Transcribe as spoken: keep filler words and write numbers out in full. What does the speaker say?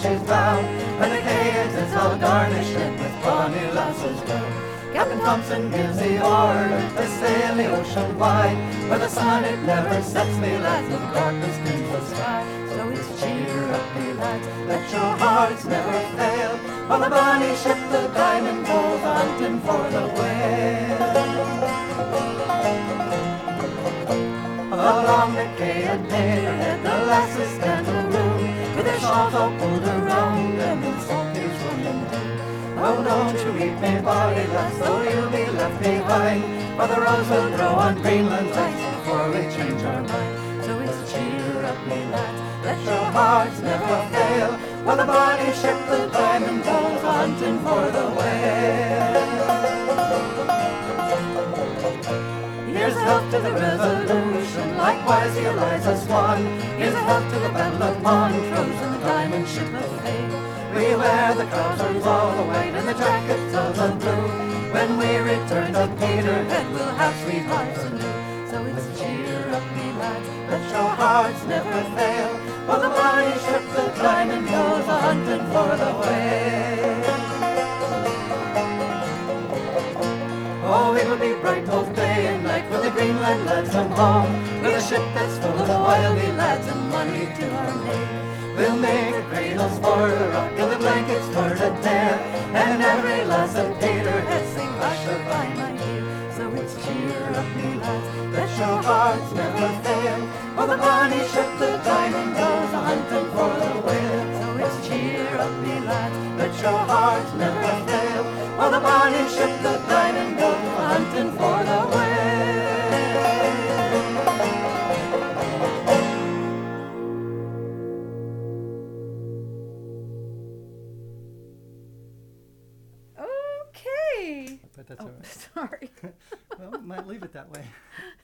she's bound, and the cage is all garnished in with bonny lasses brown. Captain Thompson gives the order to sail the ocean wide, where the sun it never sets, me lads, and darkness dims the sky. So it's cheer up, me lads, let your hearts never fail, while the bonny ship, the Diamond, goes hunting for the whale. Along the quay at Mayorhead, the lasses stand around, with their shawls all pulled around them, and salt is running down. Oh, don't you weep, me body lads, though you'll be left behind, for the rose will grow on Greenland's ice before we change our mind. So it's cheer up, me lads, let your hearts never fail, while the bonny ship, the Diamond, goes hunting for the whale. Here's health to the Resolution, likewise the Eliza Swan. Here's a health to the Battle of Montrose and the Diamond Ship of Fame. We wear the trousers all the white and the jackets of the blue. When we return to Peterhead, we'll have sweethearts anew. So it's cheer up, me lads, let your hearts never fail, while the bonny ship, the Diamond, goes a-hunting for the whale. Oh, it'll be bright both day and night when the Greenland lads come home, with a ship that's full of wily lads and money to our name. We'll make the cradles for the rock and the blankets for the dare, and every lass at Peterhead sing Russia-by, my dear. So it's cheer up, me lads, let your hearts never fail, while the bonny ship, the Diamond, goes a-hunting for the whale. So it's cheer up, me lads, let your hearts never fail, while the bonny ship, the Diamond, goes a-hunting for the whale. Okay. But that's Oh, all right. sorry. Well, might leave it that way.